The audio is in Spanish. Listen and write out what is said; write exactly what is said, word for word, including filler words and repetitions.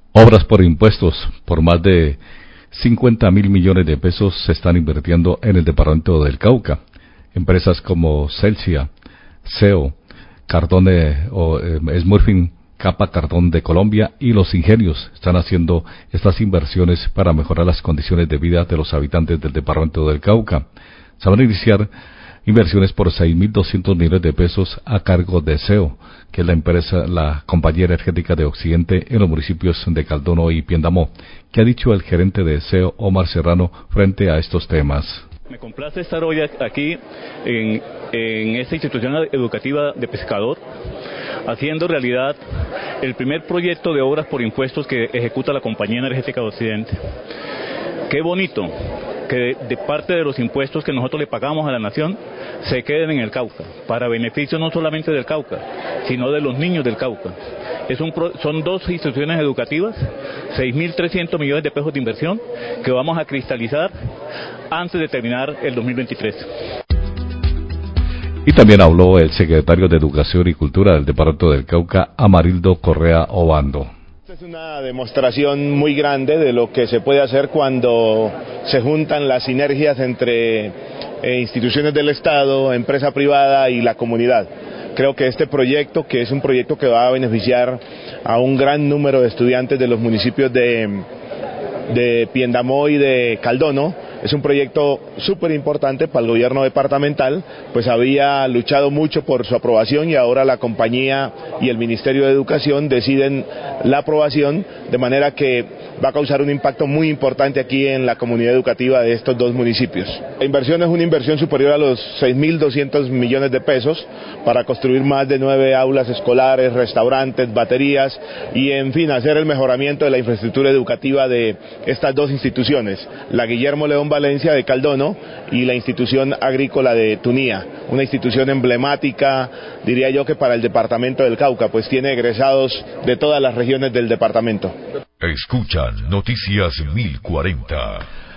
Obras por impuestos, por más de cincuenta mil millones de pesos se están invirtiendo en el departamento del Cauca. Empresas como Celsia, C E O, Cardone o eh, Smurfing, Capa Cardón de Colombia y Los Ingenios están haciendo estas inversiones para mejorar las condiciones de vida de los habitantes del departamento del Cauca. Se van a iniciar inversiones por seis mil doscientos millones de pesos a cargo de C E O, que es la empresa, la compañía energética de Occidente en los municipios de Caldono y Piendamó. ¿Qué ha dicho el gerente de C E O, Omar Serrano, frente a estos temas? Me complace estar hoy aquí en, en esta institución educativa de Pescador, haciendo realidad el primer proyecto de obras por impuestos que ejecuta la compañía energética de Occidente. Qué bonito que de, de parte de los impuestos que nosotros le pagamos a la nación se queden en el Cauca, para beneficio no solamente del Cauca, sino de los niños del Cauca. Es un pro, son dos instituciones educativas, seis mil trescientos millones de pesos de inversión que vamos a cristalizar antes de terminar el dos mil veintitrés. Y también habló el secretario de Educación y Cultura del Departamento del Cauca, Amarildo Correa Obando. Es una demostración muy grande de lo que se puede hacer cuando se juntan las sinergias entre eh, instituciones del Estado, empresa privada y la comunidad. Creo que este proyecto, que es un proyecto que va a beneficiar a un gran número de estudiantes de los municipios de, de Piendamó y de Caldono, es un proyecto súper importante para el gobierno departamental, pues había luchado mucho por su aprobación y ahora la compañía y el Ministerio de Educación deciden la aprobación, de manera que va a causar un impacto muy importante aquí en la comunidad educativa de estos dos municipios. La inversión es una inversión superior a los seis mil doscientos millones de pesos para construir más de nueve aulas escolares, restaurantes, baterías y, en fin, hacer el mejoramiento de la infraestructura educativa de estas dos instituciones, la Guillermo León Valencia de Caldono y la institución agrícola de Tunía, una institución emblemática, diría yo, que para el departamento del Cauca, pues tiene egresados de todas las regiones del departamento. Escuchan Noticias mil cuarenta.